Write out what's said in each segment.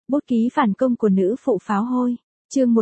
Bút ký phản công của nữ phụ pháo hôi. Chương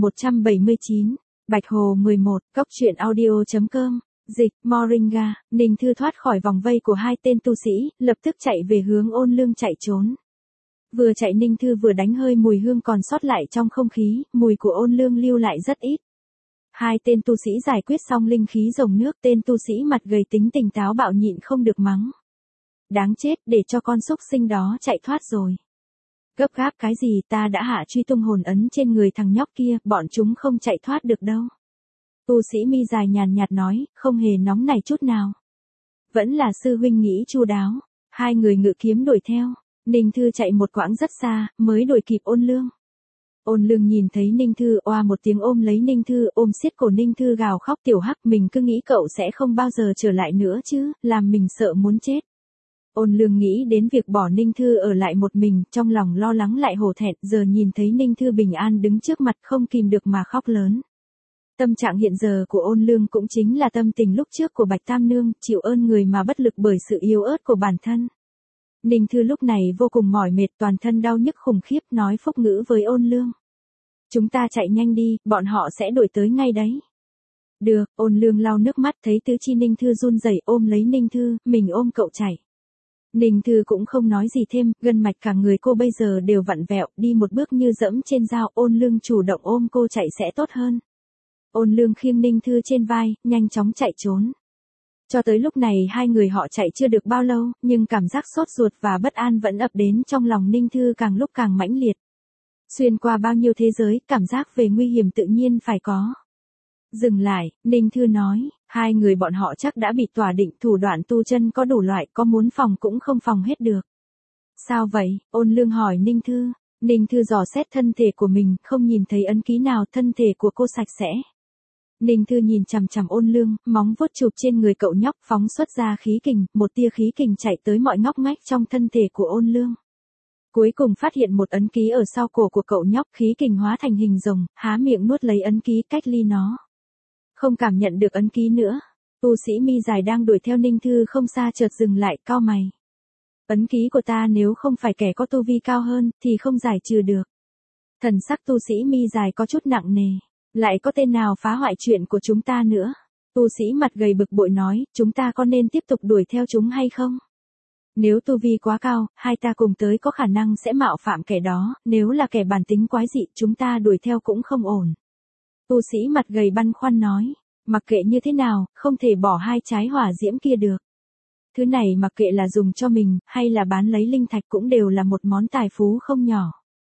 1179. Bạch Hồ 11, Cốc truyện audio.com. Dịch, Moringa, Ninh Thư thoát khỏi vòng vây của hai tên tu sĩ, lập tức chạy về hướng Ôn Lương chạy trốn. Vừa chạy Ninh Thư vừa đánh hơi mùi hương còn sót lại trong không khí, mùi của Ôn Lương lưu lại rất ít. Hai tên tu sĩ giải quyết xong linh khí rồng nước, tên tu sĩ mặt gầy tính tình táo bạo nhịn không được mắng. Đáng chết, để cho con súc sinh đó chạy thoát rồi. Gấp gáp cái gì, ta đã hạ truy tung hồn ấn trên người thằng nhóc kia, bọn chúng không chạy thoát được đâu. Tu sĩ mi dài nhàn nhạt nói, không hề nóng nảy chút nào. Vẫn là sư huynh nghĩ chu đáo. Hai người ngự kiếm đuổi theo. Ninh Thư chạy một quãng rất xa, mới đuổi kịp Ôn Lương. Ôn Lương nhìn thấy Ninh Thư oa một tiếng ôm lấy Ninh Thư, ôm siết cổ Ninh Thư gào khóc. Tiểu Hắc, mình cứ nghĩ cậu sẽ không bao giờ trở lại nữa chứ, làm mình sợ muốn chết. Ôn Lương nghĩ đến việc bỏ Ninh Thư ở lại một mình, trong lòng lo lắng lại hổ thẹn, giờ nhìn thấy Ninh Thư bình an đứng trước mặt không kìm được mà khóc lớn. Tâm trạng hiện giờ của Ôn Lương cũng chính là tâm tình lúc trước của Bạch Tam Nương, chịu ơn người mà bất lực bởi sự yếu ớt của bản thân. Ninh Thư lúc này vô cùng mỏi mệt, toàn thân đau nhức khủng khiếp, nói phúc ngữ với Ôn Lương. Chúng ta chạy nhanh đi, bọn họ sẽ đuổi tới ngay đấy. Được, Ôn Lương lau nước mắt thấy tứ chi Ninh Thư run rẩy, ôm lấy Ninh Thư, mình ôm cậu chạy. Ninh Thư cũng không nói gì thêm, gân mạch cả người cô bây giờ đều vặn vẹo, đi một bước như dẫm trên dao. Ôn Lương chủ động ôm cô chạy sẽ tốt hơn. Ôn Lương khiêng Ninh Thư trên vai, nhanh chóng chạy trốn. Cho tới lúc này hai người họ chạy chưa được bao lâu, nhưng cảm giác sốt ruột và bất an vẫn ập đến trong lòng Ninh Thư càng lúc càng mãnh liệt. Xuyên qua bao nhiêu thế giới, cảm giác về nguy hiểm tự nhiên phải có. Dừng lại, Ninh Thư nói, hai người bọn họ chắc đã bị tỏa định, thủ đoạn tu chân có đủ loại, có muốn phòng cũng không phòng hết được. Sao vậy? Ôn Lương hỏi Ninh Thư. Ninh Thư dò xét thân thể của mình, không nhìn thấy ấn ký nào, thân thể của cô sạch sẽ. Ninh Thư nhìn chằm chằm Ôn Lương, móng vuốt chụp trên người cậu nhóc, phóng xuất ra khí kình, một tia khí kình chạy tới mọi ngóc ngách trong thân thể của Ôn Lương. Cuối cùng phát hiện một ấn ký ở sau cổ của cậu nhóc, khí kình hóa thành hình rồng, há miệng nuốt lấy ấn ký, cách ly nó. Không cảm nhận được ấn ký nữa. Tu sĩ mi dài đang đuổi theo Ninh Thư không xa chợt dừng lại, cau mày. Ấn ký của ta nếu không phải kẻ có tu vi cao hơn, thì không giải trừ được. Thần sắc tu sĩ mi dài có chút nặng nề. Lại có tên nào phá hoại chuyện của chúng ta nữa? Tu sĩ mặt gầy bực bội nói, chúng ta có nên tiếp tục đuổi theo chúng hay không? Nếu tu vi quá cao, hai ta cùng tới có khả năng sẽ mạo phạm kẻ đó, nếu là kẻ bản tính quái dị chúng ta đuổi theo cũng không ổn. Tu sĩ mặt gầy băn khoăn nói, mặc kệ như thế nào, không thể bỏ hai trái hỏa diễm kia được. Thứ này mặc kệ là dùng cho mình, hay là bán lấy linh thạch cũng đều là một món tài phú không nhỏ.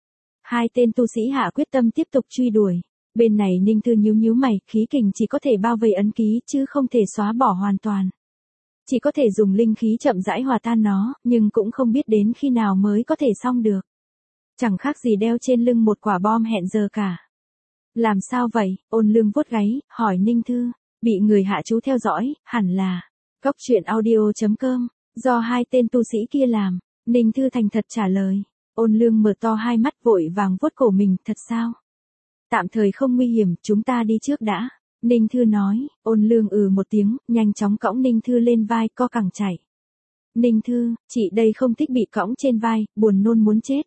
Hai tên tu sĩ hạ quyết tâm tiếp tục truy đuổi. Bên này Ninh Thư nhíu mày, khí kình chỉ có thể bao vây ấn ký chứ không thể xóa bỏ hoàn toàn. Chỉ có thể dùng linh khí chậm rãi hòa tan nó, nhưng cũng không biết đến khi nào mới có thể xong được. Chẳng khác gì đeo trên lưng một quả bom hẹn giờ cả. Làm sao vậy? Ôn Lương vuốt gáy, hỏi Ninh Thư. Bị người hạ chú theo dõi, hẳn là Cốc truyện audio.com, do hai tên tu sĩ kia làm. Ninh Thư thành thật trả lời. Ôn Lương mở to hai mắt vội vàng vuốt cổ mình, thật sao? Tạm thời không nguy hiểm, chúng ta đi trước đã. Ninh Thư nói. Ôn Lương một tiếng, nhanh chóng cõng Ninh Thư lên vai, co cẳng chạy. Ninh Thư, chị đây không thích bị cõng trên vai, buồn nôn muốn chết.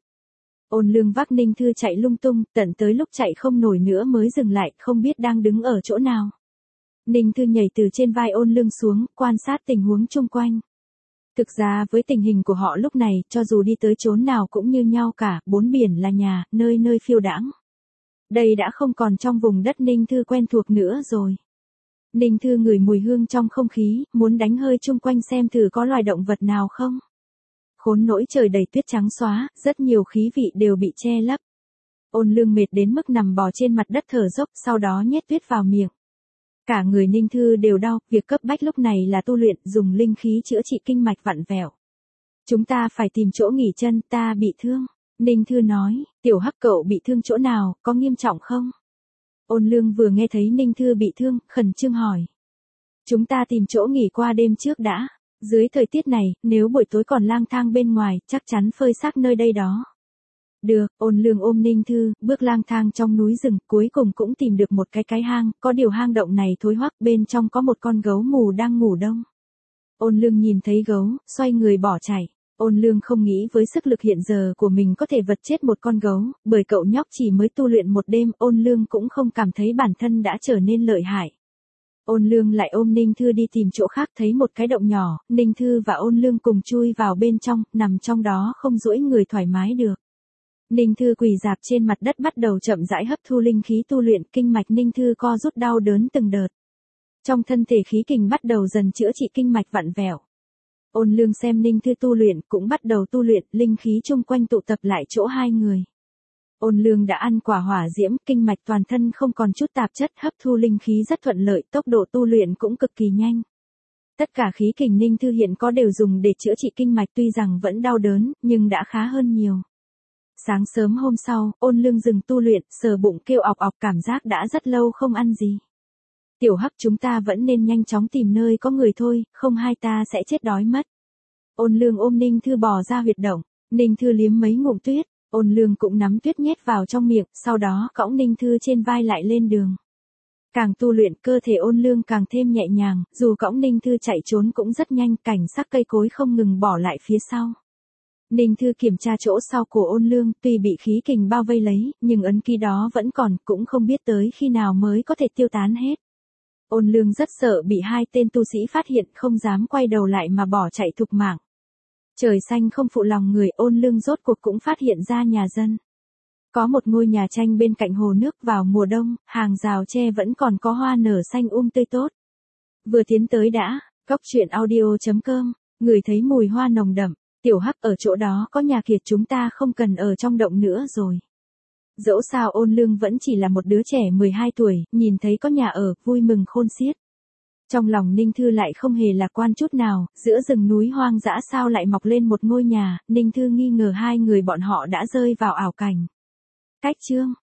Ôn Lương vác Ninh Thư chạy lung tung, tận tới lúc chạy không nổi nữa mới dừng lại, không biết đang đứng ở chỗ nào. Ninh Thư nhảy từ trên vai Ôn Lương xuống, quan sát tình huống chung quanh. Thực ra với tình hình của họ lúc này, cho dù đi tới chốn nào cũng như nhau cả, bốn biển là nhà, nơi nơi phiêu đãng. Đây đã không còn trong vùng đất Ninh Thư quen thuộc nữa rồi. Ninh Thư ngửi mùi hương trong không khí, muốn đánh hơi chung quanh xem thử có loài động vật nào không. Khốn nỗi trời đầy tuyết trắng xóa, rất nhiều khí vị đều bị che lấp. Ôn Lương mệt đến mức nằm bò trên mặt đất thở dốc, sau đó nhét tuyết vào miệng. Cả người Ninh Thư đều đau, việc cấp bách lúc này là tu luyện, dùng linh khí chữa trị kinh mạch vặn vẹo. Chúng ta phải tìm chỗ nghỉ chân, ta bị thương. Ninh Thư nói, Tiểu Hắc cậu bị thương chỗ nào, có nghiêm trọng không? Ôn Lương vừa nghe thấy Ninh Thư bị thương, khẩn trương hỏi. Chúng ta tìm chỗ nghỉ qua đêm trước đã. Dưới thời tiết này, nếu buổi tối còn lang thang bên ngoài, chắc chắn phơi xác nơi đây đó. Được, Ôn Lương ôm Ninh Thư, bước lang thang trong núi rừng, cuối cùng cũng tìm được một cái hang, có điều hang động này thối hoắc, bên trong có một con gấu mù đang ngủ đông. Ôn Lương nhìn thấy gấu, xoay người bỏ chạy. Ôn Lương không nghĩ với sức lực hiện giờ của mình có thể vật chết một con gấu, bởi cậu nhóc chỉ mới tu luyện một đêm, Ôn Lương cũng không cảm thấy bản thân đã trở nên lợi hại. Ôn Lương lại ôm Ninh Thư đi tìm chỗ khác, thấy một cái động nhỏ, Ninh Thư và Ôn Lương cùng chui vào bên trong, nằm trong đó không duỗi người thoải mái được. Ninh Thư quỳ rạp trên mặt đất bắt đầu chậm rãi hấp thu linh khí tu luyện, kinh mạch Ninh Thư co rút đau đớn từng đợt. Trong thân thể khí kình bắt đầu dần chữa trị kinh mạch vặn vẹo. Ôn Lương xem Ninh Thư tu luyện, cũng bắt đầu tu luyện, linh khí chung quanh tụ tập lại chỗ hai người. Ôn Lương đã ăn quả hỏa diễm, kinh mạch toàn thân không còn chút tạp chất, hấp thu linh khí rất thuận lợi, tốc độ tu luyện cũng cực kỳ nhanh. Tất cả khí kình Ninh Thư hiện có đều dùng để chữa trị kinh mạch, tuy rằng vẫn đau đớn, nhưng đã khá hơn nhiều. Sáng sớm hôm sau, Ôn Lương dừng tu luyện, sờ bụng kêu ọc ọc, cảm giác đã rất lâu không ăn gì. Tiểu Hắc, chúng ta vẫn nên nhanh chóng tìm nơi có người thôi, không hai ta sẽ chết đói mất. Ôn Lương ôm Ninh Thư bò ra huyệt động, Ninh Thư liếm mấy ngụm tuyết, Ôn Lương cũng nắm tuyết nhét vào trong miệng, sau đó cõng Ninh Thư trên vai lại lên đường. Càng tu luyện, cơ thể Ôn Lương càng thêm nhẹ nhàng, dù cõng Ninh Thư chạy trốn cũng rất nhanh, cảnh sắc cây cối không ngừng bỏ lại phía sau. Ninh Thư kiểm tra chỗ sau của Ôn Lương, tuy bị khí kình bao vây lấy, nhưng ấn ký đó vẫn còn, cũng không biết tới khi nào mới có thể tiêu tán hết. Ôn Lương rất sợ bị hai tên tu sĩ phát hiện, không dám quay đầu lại mà bỏ chạy thục mạng. Trời xanh không phụ lòng người, Ôn Lương rốt cuộc cũng phát hiện ra nhà dân. Có một ngôi nhà tranh bên cạnh hồ nước, vào mùa đông, hàng rào tre vẫn còn có hoa nở xanh tươi tốt. Vừa tiến tới đã, goctruyện.audio.com, người thấy mùi hoa nồng đậm, Tiểu Hắc, ở chỗ đó có nhà kiệt, chúng ta không cần ở trong động nữa rồi. Dẫu sao Ôn Lương vẫn chỉ là một đứa trẻ 12 tuổi, nhìn thấy có nhà ở, vui mừng khôn xiết. Trong lòng Ninh Thư lại không hề lạc quan chút nào, giữa rừng núi hoang dã sao lại mọc lên một ngôi nhà, Ninh Thư nghi ngờ hai người bọn họ đã rơi vào ảo cảnh. Cách chương